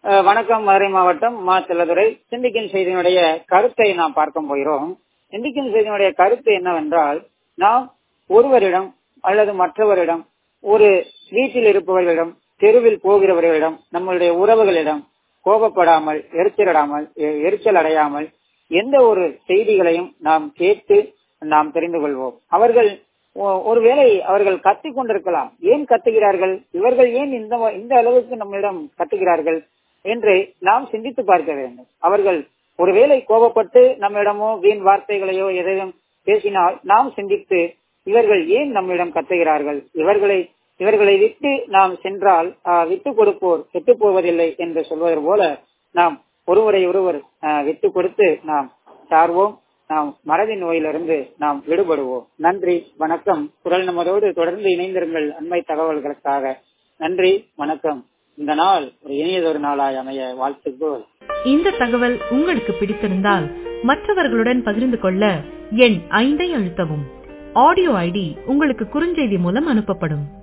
வணக்கம். மதுரை மாவட்டம் மா. செல்லதுரை. சிந்திக்கும் செய்தியினுடைய கருத்தை நாம் பார்க்க போகிறோம். சிந்திக்கும் செய்தியினுடைய கருத்து என்னவென்றால், நாம் ஒருவரிடம் அல்லது மற்றவரிடம், ஒரு வீட்டில் இருப்பவர்களிடம், தெருவில் போகிறவர்களிடம், நம்மளுடைய உறவுகளிடம் கோபப்படாமல், எரிச்சல் அடையாமல் எந்த ஒரு செய்திகளையும் நாம் கேட்டு நாம் தெரிந்து கொள்வோம். ஒருவேளை அவர்கள் கத்திக் கொண்டிருக்கலாம். ஏன் கத்துகிறார்கள், இவர்கள் ஏன் இந்த அளவுக்கு நம்மிடம் கத்துகிறார்கள் என்று நாம் சிந்தித்து பார்க்க வேண்டும். அவர்கள் ஒருவேளை கோபப்பட்டு நம்மிடமோ வீண் வார்த்தைகளையோ எதையும் பேசினால் நாம் சிந்தித்து, இவர்கள் ஏன் நம்மிடம் கத்துகிறார்கள், இவர்களை விட்டு நாம் சென்றால் விட்டு கொடுப்போர் கெட்டு போவதில்லை என்று சொல்வதை போல நாம் ஒருவரை ஒருவர் விட்டு கொடுத்து நாம் சார்வோம். நாம் மறதி நோயிலிருந்து நாம் விடுபடுவோம். நன்றி, வணக்கம். குரல் நமதோடு தொடர்ந்து இணைந்திருங்கள் அண்மை தகவல்களுக்காக. நன்றி, வணக்கம். இந்த நாள் ஒரு இனியதொரு நாளாய் அமைய வாழ்த்துக்கள். இந்த தகவல் உங்களுக்கு பிடித்திருந்தால் மற்றவர்களுடன் பகிர்ந்து கொள்ள எண் 5 அழுத்தவும். ஆடியோ ஐடி உங்களுக்கு குறுஞ்செய்தி மூலம் அனுப்பப்படும்.